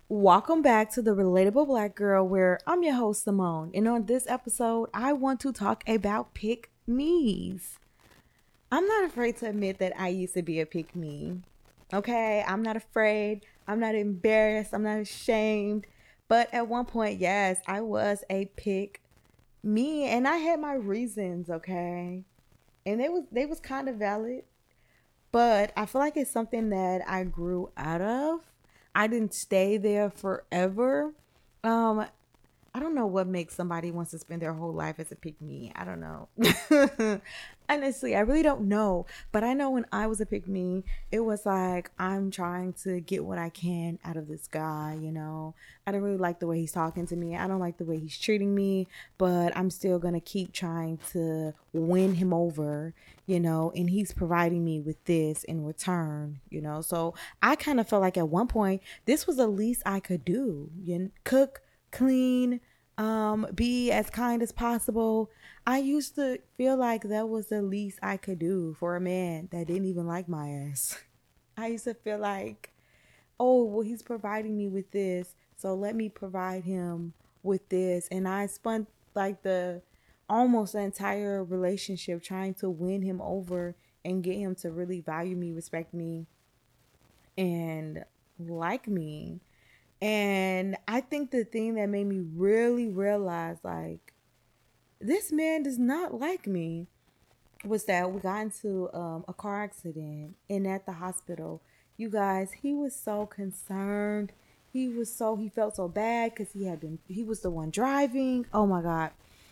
Welcome back to the Relatable Black Girl, where I'm your host, Simone. And on this episode, I want to talk about pick me's. I'm not afraid to admit that I used to be a pick me. Okay, I'm not afraid. I'm not embarrassed. I'm not ashamed. But at one point, yes, I was a pick me, and I had my reasons. Okay, and they was kind of valid. But I feel like it's something that I grew out of. I didn't stay there forever. Um, I don't know what makes somebody wants to spend their whole life as a pick me. I don't know. Honestly, I really don't know. But I know when I was a pick me, it was like I'm trying to get what I can out of this guy. I don't really like the way he's talking to me. I don't like the way he's treating me, but I'm still gonna keep trying to win him over, and he's providing me with this in return. So I kind of felt like at one point this was the least I could do. Cook, clean, be as kind as possible. I used to feel like that was the least I could do for a man that didn't even like my ass. I used to feel like, oh, well, he's providing me with this, so let me provide him with this. And I spent like the almost the entire relationship trying to win him over and get him to really value me, respect me, and like me. And I think the thing that made me really realize, like, this man does not like me was that we got into a car accident, and at the hospital, you guys, he was so concerned. He felt so bad because he was the one driving. Oh my God.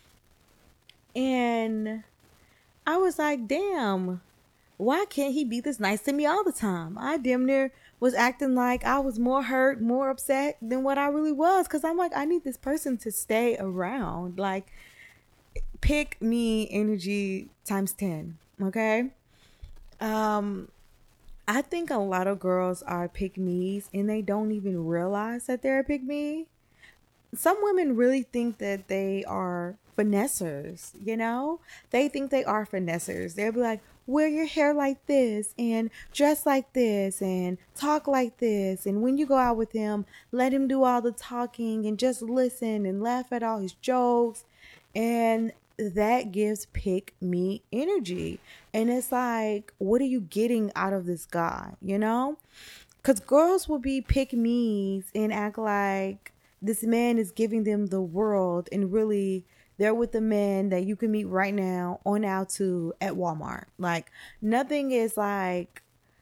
And I was like, damn, why can't he be this nice to me all the time? I damn near was acting like I was more hurt, more upset than what I really was. Cause I'm like, I need this person to stay around. Like, pick me energy times 10. Okay. Um, I think a lot of girls are pick me's and they don't even realize that they're a pick me. Some women really think that they are finessers. They think they are finessers. They'll be like, wear your hair like this and dress like this and talk like this. And when you go out with him, let him do all the talking and just listen and laugh at all his jokes. And that gives pick me energy. And it's like, what are you getting out of this guy? Because girls will be pick me's and act like this man is giving them the world, and really they're with the man that you can meet right now on out to at Walmart. Like, nothing is like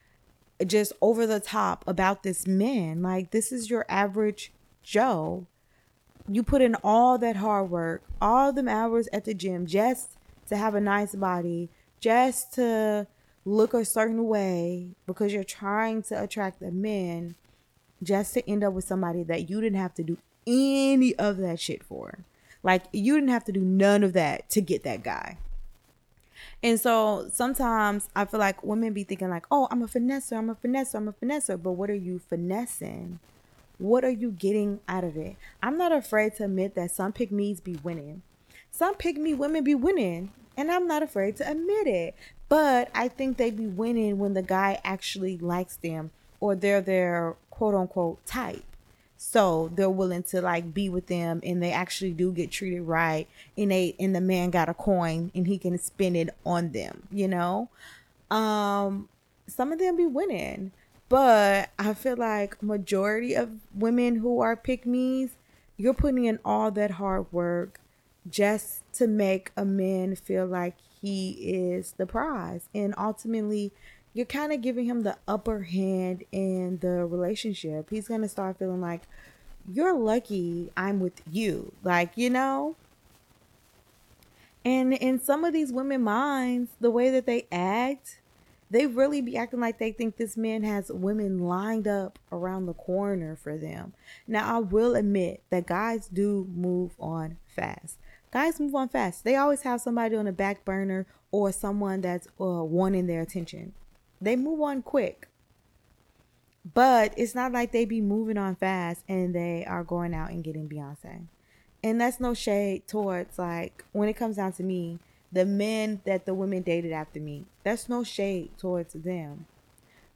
just over the top about this man. Like, this is your average Joe. You put in all that hard work, all them hours at the gym just to have a nice body, just to look a certain way because you're trying to attract a man, just to end up with somebody that you didn't have to do any of that shit for. Like, you didn't have to do none of that to get that guy. And so sometimes I feel like women be thinking like, oh, I'm a finesser, I'm a finesser, I'm a finesser. But what are you finessing? What are you getting out of it? I'm not afraid to admit that some pick me's be winning. Some pick me women be winning. And I'm not afraid to admit it. But I think they be winning when the guy actually likes them, or they're their quote unquote type. So they're willing to like be with them, and they actually do get treated right, and the man got a coin and he can spend it on them. Um some of them be winning, but I feel like majority of women who are pick me's, you're putting in all that hard work just to make a man feel like he is the prize, and ultimately you're kind of giving him the upper hand in the relationship. He's going to start feeling like, you're lucky I'm with you, and in some of these women minds, the way that they act, they really be acting like they think this man has women lined up around the corner for them. Now, I will admit that guys do move on fast. Guys move on fast. They always have somebody on the back burner or someone that's wanting their attention. They move on quick. But it's not like they be moving on fast and they are going out and getting Beyonce. And that's no shade towards, like, when it comes down to me, the men that the women dated after me, that's no shade towards them.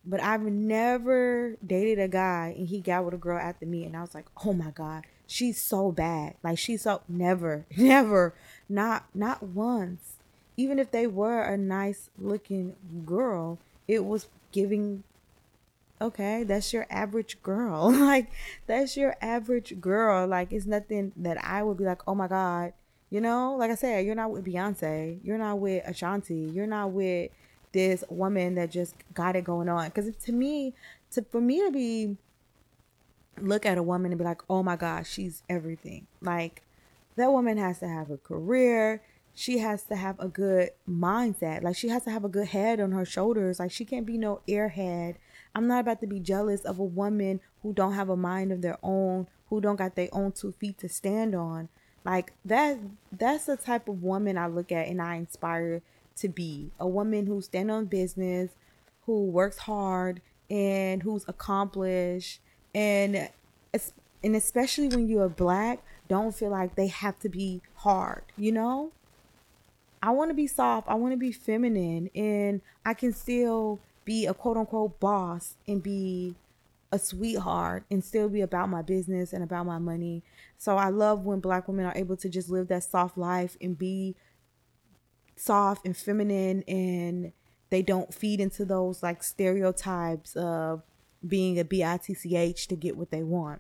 But I've never dated a guy and he got with a girl after me and I was like, oh my God, she's so bad. Like she's so never, never, not once. Even if they were a nice looking girl, it was giving, okay, that's your average girl. Like that's your average girl. Like it's nothing that I would be like, oh my God. You know, like I said, you're not with Beyonce. You're not with Ashanti. You're not with this woman that just got it going on. Because to me, for me to be look at a woman and be like, oh my gosh, she's everything. Like that woman has to have a career. She has to have a good mindset. Like she has to have a good head on her shoulders. Like she can't be no airhead. I'm not about to be jealous of a woman who don't have a mind of their own, who don't got their own 2 feet to stand on. Like that's the type of woman I look at and I inspire to be. A woman who stand on business, who works hard and who's accomplished and and especially when you're black, don't feel like they have to be hard, you know? I want to be soft, I want to be feminine, and I can still be a quote unquote boss and be a sweetheart and still be about my business and about my money. So I love when black women are able to just live that soft life and be soft and feminine, and they don't feed into those like stereotypes of being a bitch to get what they want.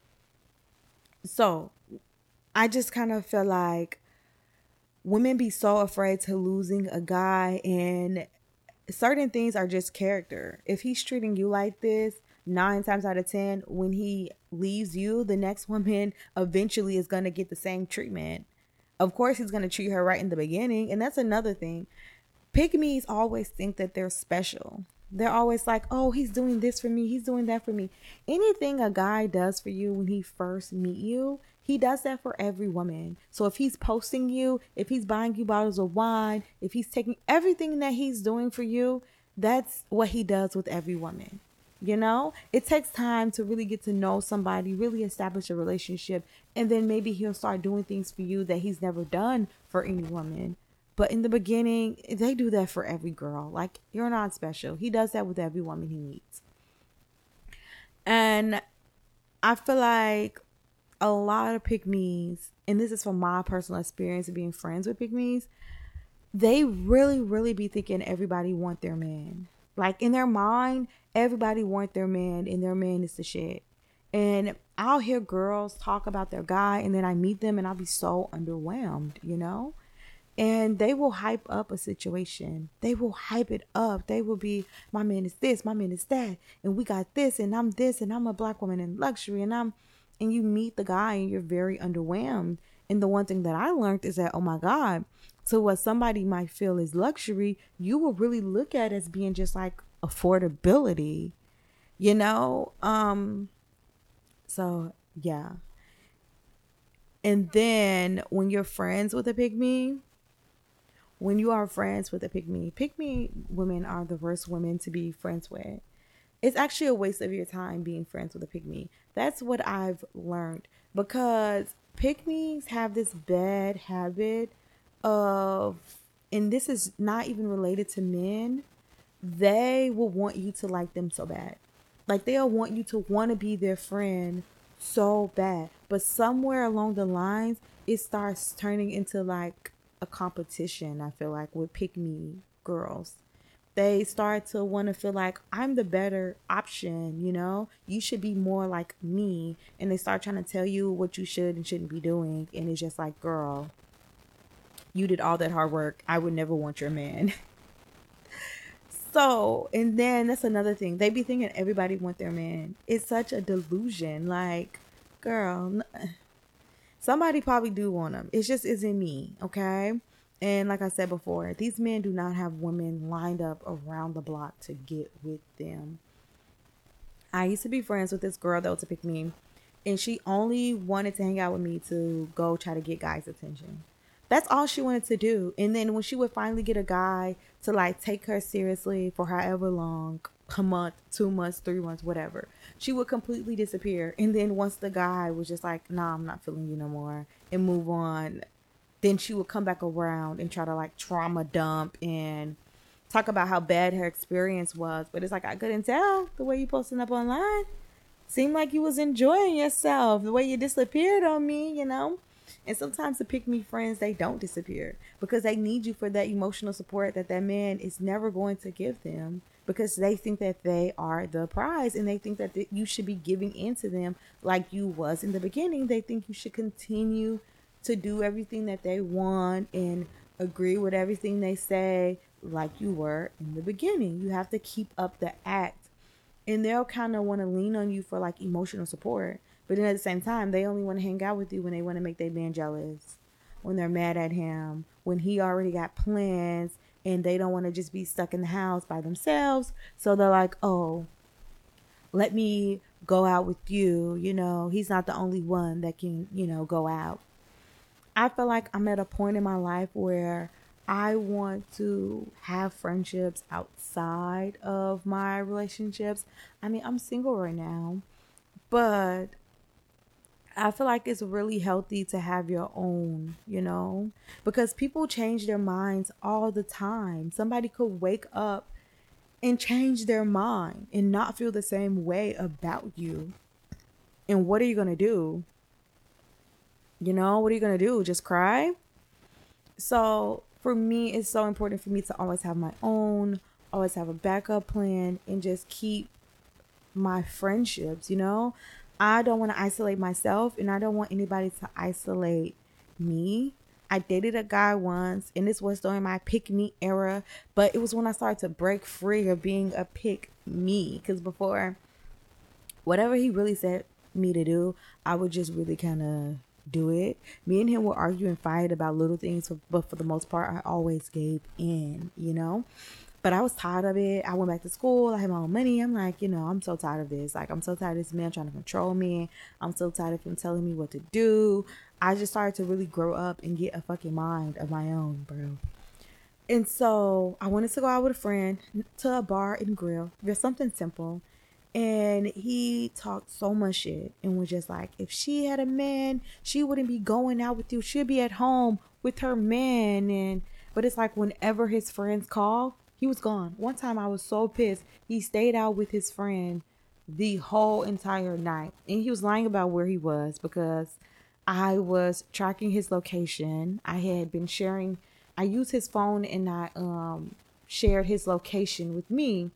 So I just kind of feel like women be so afraid to losing a guy, and certain things are just character. If he's treating you like this, 9 times out of 10, when he leaves you, the next woman eventually is going to get the same treatment. Of course, he's going to treat her right in the beginning. And that's another thing. Pygmies always think that they're special. They're always like, oh, he's doing this for me. He's doing that for me. Anything a guy does for you when he first meet you, he does that for every woman. So if he's posting you, if he's buying you bottles of wine, if he's taking everything that he's doing for you, that's what he does with every woman. You know, it takes time to really get to know somebody, really establish a relationship, and then maybe he'll start doing things for you that he's never done for any woman. But in the beginning, they do that for every girl. Like, you're not special. He does that with every woman he meets. And I feel like a lot of pygmies, and this is from my personal experience of being friends with pygmies, they really, really be thinking everybody want their man. Like in their mind, everybody want their man and their man is the shit. And I'll hear girls talk about their guy and then I meet them and I'll be so underwhelmed, you know? And they will hype up a situation. They will hype it up. They will be, my man is this, my man is that, and we got this, and I'm a black woman in luxury, and you meet the guy and you're very underwhelmed. And the one thing that I learned is that, oh my God, so what somebody might feel is luxury, you will really look at as being just like affordability, you know? So yeah. And then when you're friends with a pygmy, when you are friends with a pygmy women are the worst women to be friends with. It's actually a waste of your time being friends with a pygmy. That's what I've learned, because pygmies have this bad habit of, and this is not even related to men, they will want you to like them so bad. Like they'll want you to want to be their friend so bad. But somewhere along the lines, it starts turning into like a competition, I feel like, with pick me girls. They start to want to feel like I'm the better option, you know? You should be more like me. And they start trying to tell you what you should and shouldn't be doing. And it's just like, girl, you did all that hard work. I would never want your man. So, and then that's another thing. They be thinking everybody want their man. It's such a delusion. Like, girl, somebody probably do want them. It just isn't me, okay? And like I said before, these men do not have women lined up around the block to get with them. I used to be friends with this girl that was a pick me, and she only wanted to hang out with me to go try to get guys' attention. That's all she wanted to do. And then when she would finally get a guy to like take her seriously for however long, a month, 2 months, 3 months, whatever, she would completely disappear. And then once the guy was just like, nah, I'm not feeling you no more, and move on, then she would come back around and try to like trauma dump and talk about how bad her experience was, but it's like I couldn't tell the way you posting up online. Seemed like you was enjoying yourself. The way you disappeared on me, you know. And sometimes the pick me friends, they don't disappear because they need you for that emotional support that that man is never going to give them, because they think that they are the prize, and they think that you should be giving in to them like you was in the beginning. They think you should continue to do everything that they want and agree with everything they say like you were in the beginning. You have to keep up the act, and they'll kind of want to lean on you for like emotional support. But then at the same time, they only want to hang out with you when they want to make their man jealous, when they're mad at him, when he already got plans and they don't want to just be stuck in the house by themselves. So they're like, oh, let me go out with you. You know, he's not the only one that can, you know, go out. I feel like I'm at a point in my life where I want to have friendships outside of my relationships. I mean, I'm single right now, but I feel like it's really healthy to have your own, you know, because people change their minds all the time. Somebody could wake up and change their mind and not feel the same way about you. And what are you going to do? You know, what are you going to do? Just cry? So for me, it's so important for me to always have my own, always have a backup plan, and just keep my friendships, you know? I don't want to isolate myself, and I don't want anybody to isolate me. I dated a guy once, and this was during my pick me era, but it was when I started to break free of being a pick me. Because before, whatever he really said me to do, I would just really kind of do it. Me and him would argue and fight about little things, but for the most part, I always gave in, you know? But I was tired of it. I went back to school. I had my own money. I'm like, you know, I'm so tired of this. Like, I'm so tired of this man trying to control me. I'm so tired of him telling me what to do. I just started to really grow up and get a fucking mind of my own, bro. And so I wanted to go out with a friend to a bar and grill. There's something simple. And he talked so much shit and was just like, if she had a man, she wouldn't be going out with you. She'd be at home with her man. And but it's like whenever his friends call, he was gone. One time I was so pissed. He stayed out with his friend the whole entire night. And he was lying about where he was because I was tracking his location. I had been sharing, I used his phone and I shared his location with me.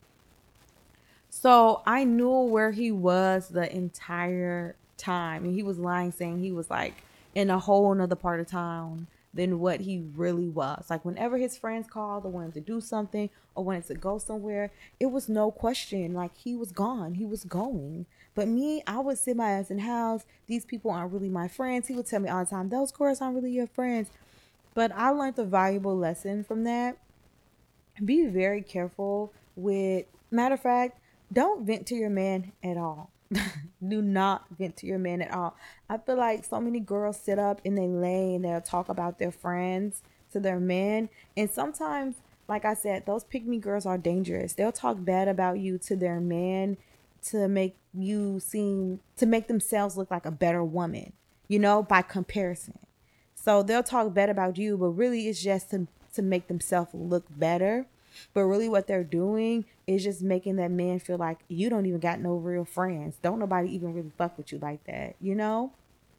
So I knew where he was the entire time. And he was lying, saying he was like in a whole nother part of town than what he really was. Like whenever his friends called or wanted to do something or wanted to go somewhere, it was no question. Like he was gone. He was going. But me, I would sit my ass in the house. These people aren't really my friends. He would tell me all the time, those girls aren't really your friends. But I learned a valuable lesson from that. Be very careful with, matter of fact, don't vent to your man at all. Do not vent to your man at all. I feel like so many girls sit up and they lay and they'll talk about their friends to their men. And sometimes, like I said, those pick me girls are dangerous. They'll talk bad about you to their man to make you seem, to make themselves look like a better woman, you know, by comparison. So they'll talk bad about you, but really it's just to make themselves look better. But really what they're doing is just making that man feel like you don't even got no real friends. Don't nobody even really fuck with you like that, you know?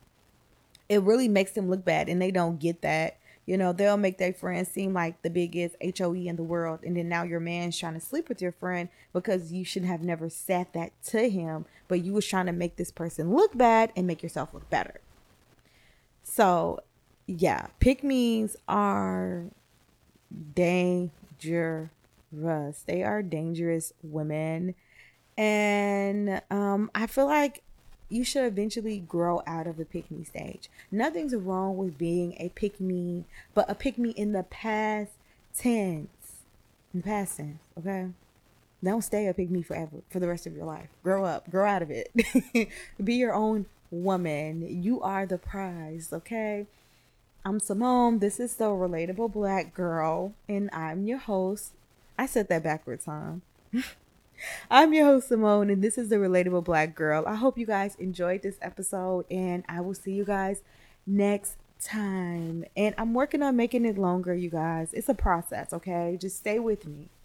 It really makes them look bad and they don't get that. You know, they'll make their friends seem like the biggest HOE in the world. And then now your man's trying to sleep with your friend because you should have never said that to him. But you was trying to make this person look bad and make yourself look better. So, yeah, pick me's are dangerous. They are dangerous women. And I feel like you should eventually grow out of the pick me stage. Nothing's wrong with being a pick me, but a pick me in the past tense. In the past tense, okay? Don't stay a pick me forever, for the rest of your life. Grow up, grow out of it. Be your own woman. You are the prize, okay? I'm Simone. This is the Relatable Black Girl, and I'm your host. I said that backwards, huh? I'm your host, Simone, and this is the Relatable Black Girl. I hope you guys enjoyed this episode, and I will see you guys next time. And I'm working on making it longer, you guys. It's a process, okay? Just stay with me.